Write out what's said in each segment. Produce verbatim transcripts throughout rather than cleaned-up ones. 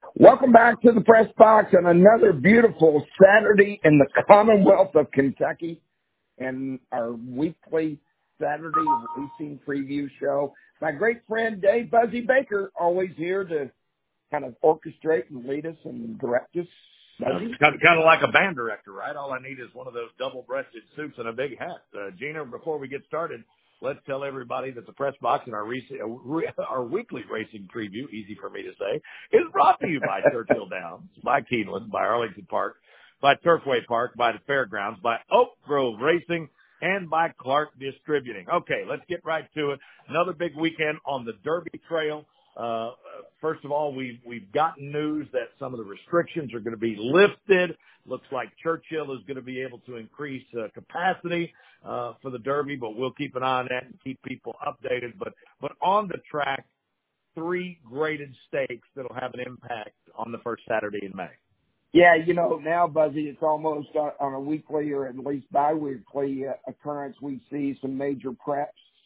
Welcome back to the Press Box on another beautiful Saturday in the Commonwealth of Kentucky and our weekly Saturday racing preview show. My great friend Dave Buzzy Baker, always here to kind of orchestrate and lead us and direct us. Buzzy? Kind, of, kind of like a band director, right? All I need is one of those double-breasted suits and a big hat. Uh, Gina, before we get started, let's tell everybody that the Press Box and our, rec- our weekly racing preview, easy for me to say, is brought to you by Churchill Downs, by Keeneland, by Arlington Park, by Turfway Park, by the Fairgrounds, by Oak Grove Racing, and by Clark Distributing. Okay, let's get right to it. Another big weekend on the Derby Trail. Uh, first of all, we've, we've gotten news that some of the restrictions are going to be lifted. Looks like Churchill is going to be able to increase uh, capacity uh, for the Derby, but we'll keep an eye on that and keep people updated. But, but on the track, three graded stakes that'll have an impact on the first Saturday in May. Yeah, you know, now, Buzzy, it's almost on, on a weekly or at least bi-weekly uh, occurrence. We see some major preps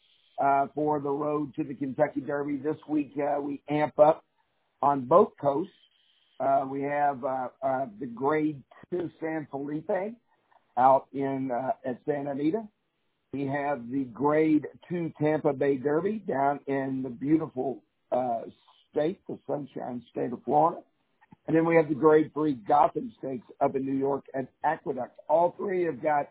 uh, for the road to the Kentucky Derby. This week, uh, we amp up on both coasts. Uh, we have uh, uh, the Grade two San Felipe out in uh, at Santa Anita. We have the Grade two Tampa Bay Derby down in the beautiful uh, state, the Sunshine State of Florida. And then we have the Grade three Gotham Stakes up in New York at Aqueduct. All three have got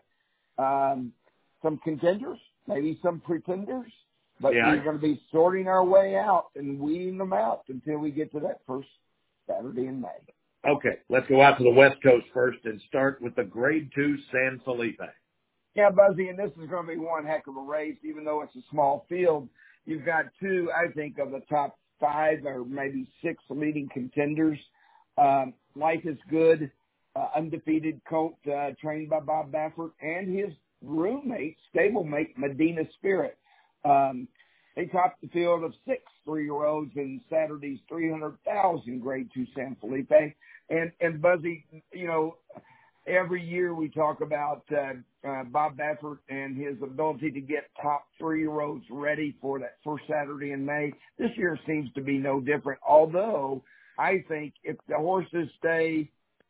um, some contenders, maybe some pretenders, but yeah. we're going to be sorting our way out and weeding them out until we get to that first Saturday in May. Okay, let's go out to the West Coast first and start with the Grade two San Felipe. Yeah, Buzzy, and this is going to be one heck of a race, even though it's a small field. You've got two, I think, of the top five or maybe six leading contenders. Um, Life is Good, uh, undefeated colt, uh, trained by Bob Baffert, and his roommate, stablemate, Medina Spirit. Um, they topped the field of six three-year-olds in Saturday's three hundred thousand Grade two San Felipe. And, and Buzzy, you know, every year we talk about uh, uh, Bob Baffert and his ability to get top three-year-olds ready for that first Saturday in May. This year seems to be no different, although I think if the horses stay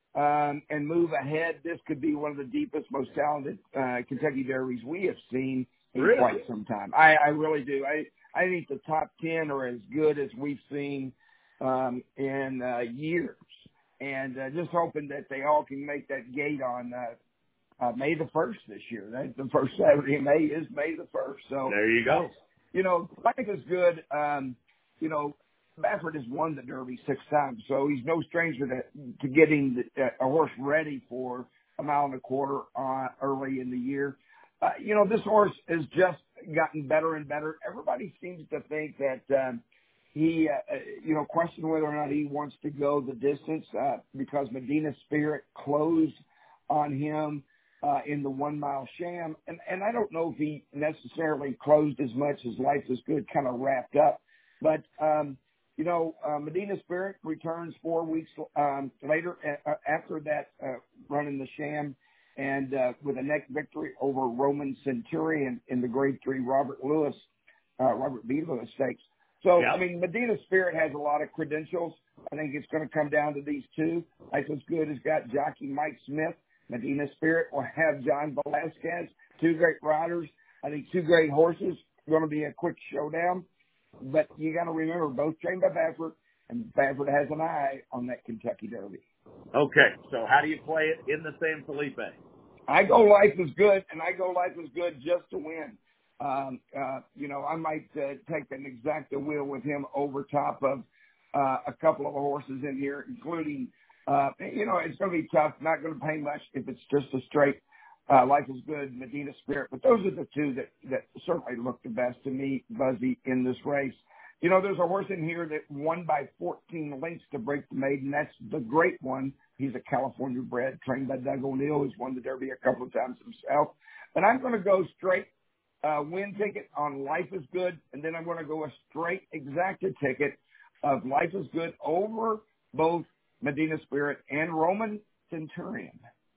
um, and move ahead, this could be one of the deepest, most talented uh, Kentucky Derbies we have seen in really? quite some time. I, I really do. I, I think the top ten are as good as we've seen um, in uh, years. And uh, just hoping that they all can make that gate on uh, uh, May the first this year. That, the first Saturday in May is May the first. So there you go. You know, Life is Good. Um, you know, Baffert has won the Derby six times, so he's no stranger to, to getting the, uh, a horse ready for a mile and a quarter uh, early in the year. Uh, you know, this horse has just gotten better and better. Everybody seems to think that um, he, uh, you know, question whether or not he wants to go the distance uh, because Medina Spirit closed on him uh, in the one-mile sham. And, and I don't know if he necessarily closed as much as Life is Good kind of wrapped up. But, um, you know, uh, Medina Spirit returns four weeks um, later uh, after that uh, run in the sham and uh, with a neck victory over Roman Centurion in the Grade three Robert Lewis, uh, Robert B. Lewis Stakes. So, yeah. I mean, Medina Spirit has a lot of credentials. I think it's going to come down to these two. Life is Good has got jockey Mike Smith. Medina Spirit will have John Velasquez, two great riders. I think two great horses. Going to be a quick showdown. But you got to remember, both trained by Baffert, and Baffert has an eye on that Kentucky Derby. Okay, so how do you play it in the San Felipe? I go Life is Good, and I go Life is Good just to win. Um, uh, you know, I might uh, take an exacta wheel with him over top of uh, a couple of horses in here, including, uh, you know, it's going to be tough. Not going to pay much if it's just a straight uh, Life is Good, Medina Spirit. But those are the two that, that certainly look the best to me, Buzzy, in this race. You know, there's a horse in here that won by fourteen lengths to break the maiden. That's the great one. He's a California bred, trained by Doug O'Neill, who's won the Derby a couple of times himself. But I'm going to go straight uh, win ticket on Life is Good, and then I'm going to go a straight exacta ticket of Life is Good over both Medina Spirit and Roman Centurion.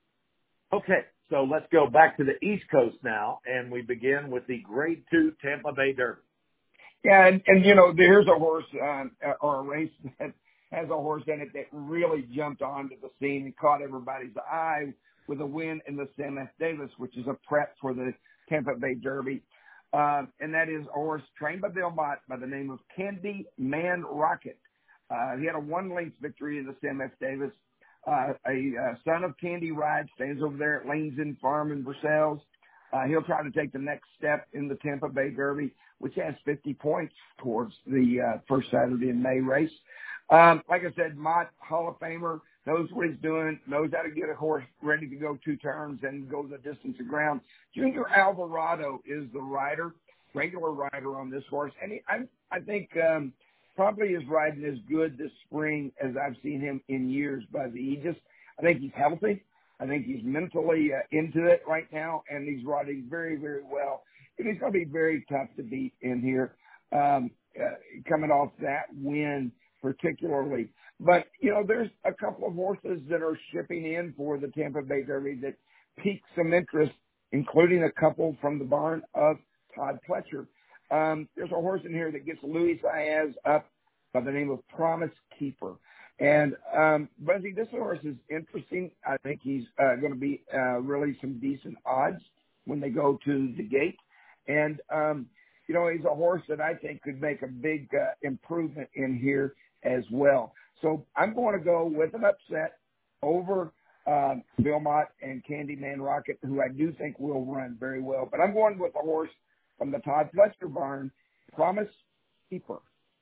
Okay, so let's go back to the East Coast now, and we begin with the Grade two Tampa Bay Derby. Yeah, and, and you know, here's a horse uh, or a race that has a horse in it that really jumped onto the scene and caught everybody's eye with a win in the Sam F. Davis, which is a prep for the Tampa Bay Derby. Um, and that is a horse trained by Bill Mott by the name of Candy Man Rocket. Uh, he had a one-length victory in the Sam F. Davis. Uh, a uh, son of Candy Ride stands over there at Lanes Inn Farm in Versailles. Uh, he'll try to take the next step in the Tampa Bay Derby, which has fifty points towards the uh, first Saturday in May race. Um, like I said, Mott, Hall of Famer, knows what he's doing, knows how to get a horse ready to go two turns and go the distance of ground. Junior Alvarado is the rider, regular rider on this horse. And he, I, I think um, probably is riding as good this spring as I've seen him in years, Buzzy. He just, I think he's healthy. I think he's mentally uh, into it right now, and he's riding very, very well. And he's going to be very tough to beat in here, um, uh, coming off that win particularly. But, you know, there's a couple of horses that are shipping in for the Tampa Bay Derby that pique some interest, including a couple from the barn of Todd Pletcher. Um, there's a horse in here that gets Luis Saez up by the name of Promise Keeper. And, um, Buzzy, this horse is interesting. I think he's uh, going to be uh, really some decent odds when they go to the gate. And, um, you know, he's a horse that I think could make a big uh, improvement in here as well. So I'm going to go with an upset over um, Bill Mott and Candyman Rocket, who I do think will run very well. But I'm going with a horse from the Todd Pletcher barn, Promise Keeper.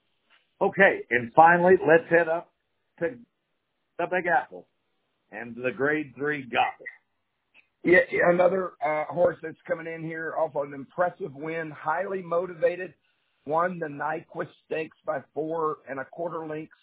Okay, and finally, let's head up to the Big Apple and the Grade Three Gotham. Yeah, another uh, horse that's coming in here off of an impressive win, highly motivated, won the Nyquist Stakes by four and a quarter lengths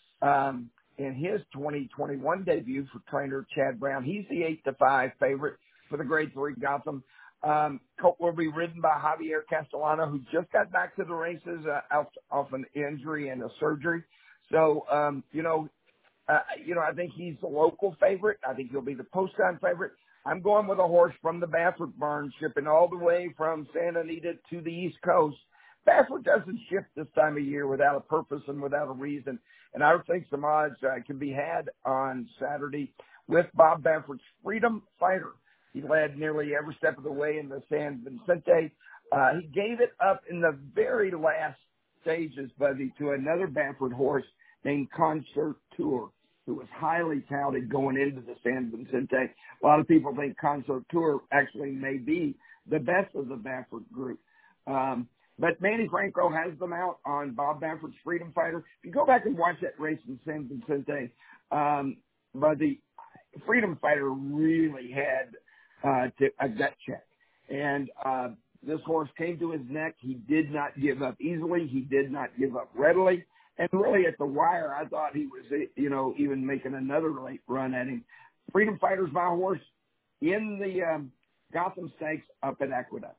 um, in his twenty twenty-one debut for trainer Chad Brown. He's the eight to five favorite for the Grade Three Gotham. Um, Colt will be ridden by Javier Castellano, who just got back to the races uh, out off an injury and a surgery. So, um, you know, uh, you know, I think he's the local favorite. I think he'll be the post-time favorite. I'm going with a horse from the Baffert barn, shipping all the way from Santa Anita to the East Coast. Baffert doesn't ship this time of year without a purpose and without a reason. And I think some odds uh, can be had on Saturday with Bob Baffert's Freedom Fighter. He led nearly every step of the way in the San Vicente. Uh, he gave it up in the very last stages, Buzzy, to another Baffert horse named Concert Tour, who was highly touted going into the San Vicente. A lot of people think Concert Tour actually may be the best of the Baffert group. Um, but Manny Franco has them out on Bob Baffert's Freedom Fighter. If you go back and watch that race in San Vicente, um, but the Freedom Fighter really had uh, to, a gut check. And uh, this horse came to his neck. He did not give up easily. He did not give up readily. And really at the wire, I thought he was, you know, even making another late run at him. Freedom Fighter's my horse in the um, Gotham Stakes up at Aqueduct.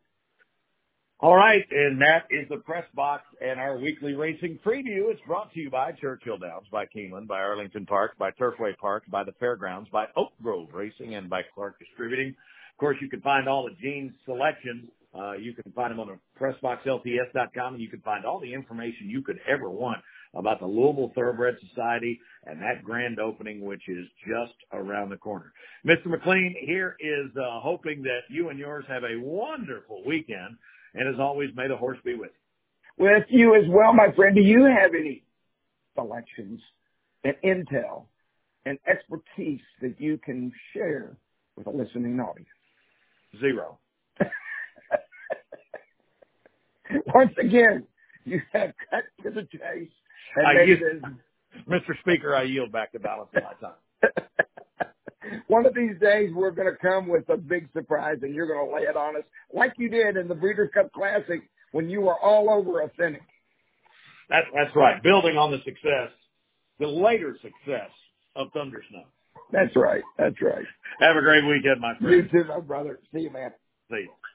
All right, and that is the Press Box and our weekly racing preview. It's brought to you by Churchill Downs, by Keeneland, by Arlington Park, by Turfway Park, by the Fairgrounds, by Oak Grove Racing, and by Clark Distributing. Of course, you can find all of Gene's selections. Uh, you can find them on the press box L T S dot com, and you can find all the information you could ever want about the Louisville Thoroughbred Society and that grand opening, which is just around the corner. Mister McLean here is uh, hoping that you and yours have a wonderful weekend, and as always, may the horse be with you. With you as well, my friend. Do you have any selections and intel and expertise that you can share with a listening audience? Zero. Once again, you have cut to the chase. And I yield, is, Mister Speaker, I yield back the balance of my time. One of these days, we're going to come with a big surprise, and you're going to lay it on us like you did in the Breeders' Cup Classic when you were all over Authentic. That, that's right. Building on the success, the later success of Thunder Snow. That's right. That's right. Have a great weekend, my friend. You too, my brother. See you, man. See you.